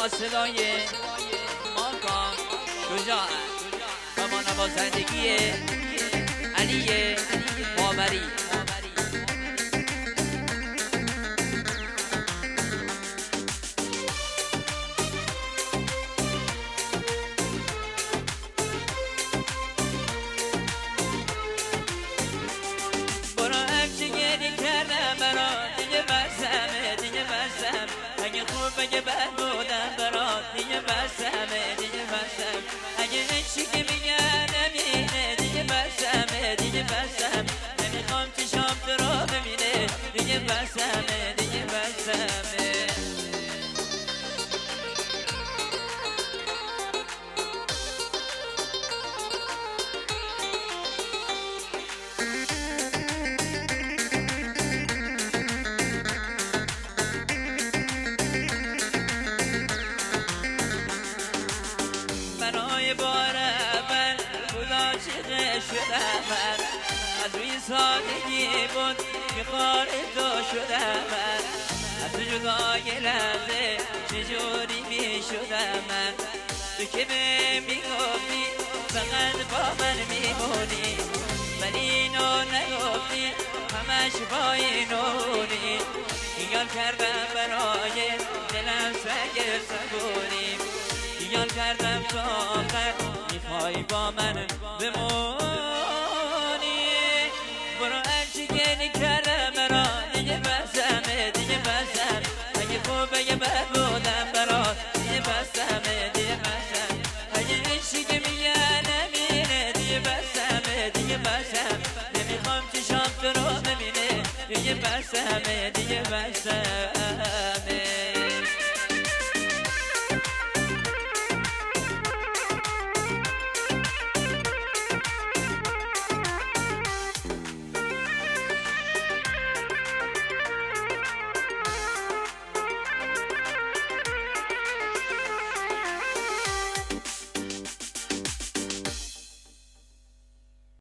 با صدای ماکان شجاعت و با نوازندگی علی باوری. اگه بد بودم برات دیگه بسمه دیگه بسم، اگه هیچی که میگن نمینه دیگه بسمه دیگه بسم، نمیخوام چشام تو رو ببینه دیگه بسمه دیگه بسمه. بار اول خدا چقه شدم من، از روی سادگی بود که خار تو شدم من، از تو جدای لحظه چجوری می شدم من، تو که به میگفتی فقط با من میمونی، ولی اینو نگفتی همش با اینونی، یاد کردم برای دلم سگ صبوری، یاد کردم تا آخر میخوای با من بمونی، برو هرچی گلی کردم برا دیگه بسمه دیگه بسم، اگه خوبه یه بد بودم برا دیگه بسمه دیگه بسم، اگه هیچی که میگه نمینه دیگه بسمه دیگه بسم، نمیخوام چشام تو رو ببینه دیگه بسمه دیگه بسم.